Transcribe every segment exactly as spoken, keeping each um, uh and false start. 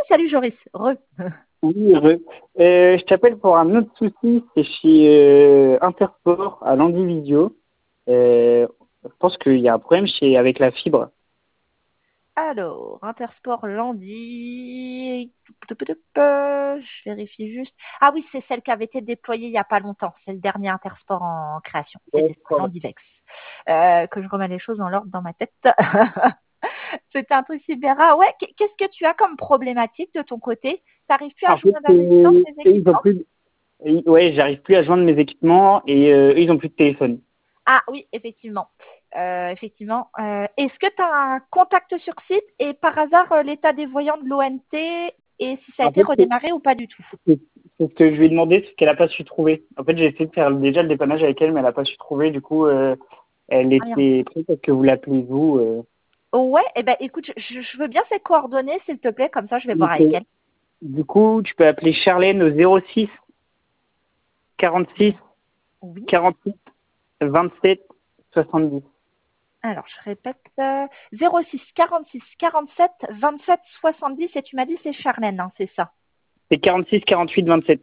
salut Joris. Re. Oui, heureux. Euh, je t'appelle pour un autre souci, c'est chez euh, Intersport à Landivisio. Euh, je pense qu'il y a un problème chez avec la fibre. Alors, Intersport Landy. Je vérifie juste. Ah oui, c'est celle qui avait été déployée il n'y a pas longtemps. C'est le dernier Intersport en création. Ouais, C'était ça, Landivex. Euh, que je remets les choses en ordre dans ma tête. C'était un truc super rare. Ouais, qu'est-ce que tu as comme problématique de ton côté? T'arrives plus à En fait, joindre à distance euh, tes eux, ils ont équipements? plus. ils- Ouais, j'arrive plus à joindre mes équipements et euh, eux, ils ont plus de téléphone. Ah oui, effectivement. Euh, effectivement. Euh, Est-ce que tu as un contact sur site et par hasard euh, l'état des voyants de l'O N T et si ça a En été fait, c'est redémarré ou pas du tout? c'est- c'est ce que je lui ai demandé, c'est qu'elle a pas su trouver. En fait, j'ai essayé de faire déjà le dépannage avec elle, mais elle a pas su trouver. Du coup, euh, elle Ah merde. était prête à ce que vous l'appelez vous. Euh. Ouais, eh ben écoute, je, je veux bien ses coordonnées, s'il te plaît, comme ça je vais voir Donc, avec euh, elle. du coup, tu peux appeler Charlène au zéro six quarante-six Oui. quarante-huit vingt-sept soixante-dix. Alors, je répète, euh, zéro six quarante-six quarante-sept vingt-sept soixante-dix et tu m'as dit c'est Charlène, hein, c'est ça. C'est quarante-six quarante-huit vingt-sept.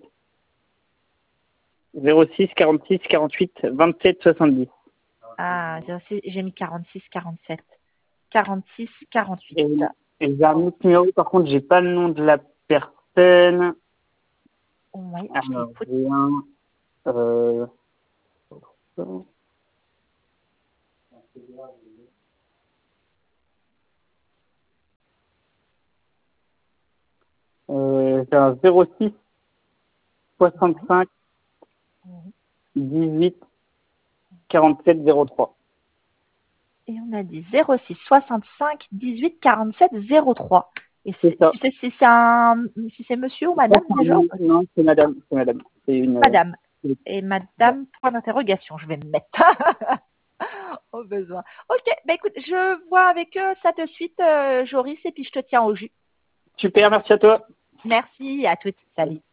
zéro six quarante-six quarante-huit vingt-sept soixante-dix. Ah, zéro six, j'ai mis quarante-six quarante-sept quarante-six quarante-huit. Et, et j'ai un autre numéro, par contre, j'ai pas le nom de la personne. Oui, je Alors, t'écoute. j'ai un. Euh, euh, j'ai un zéro six soixante-cinq Oui. dix-huit quarante-sept zéro trois. Et on a dit zéro six soixante-cinq dix-huit quarante-sept zéro trois. Et C'est ça. tu sais si c'est un, si c'est monsieur ou Je crois madame que c'est déjà ou un- pas? Non, c'est madame. C'est madame. C'est une. euh, Madame. Et madame, point d'interrogation, je vais me mettre au besoin. Ok, bah écoute, je vois avec eux ça de suite, euh, Joris, et puis je te tiens au jus. Super, merci à toi. Merci, à toutes. Salut.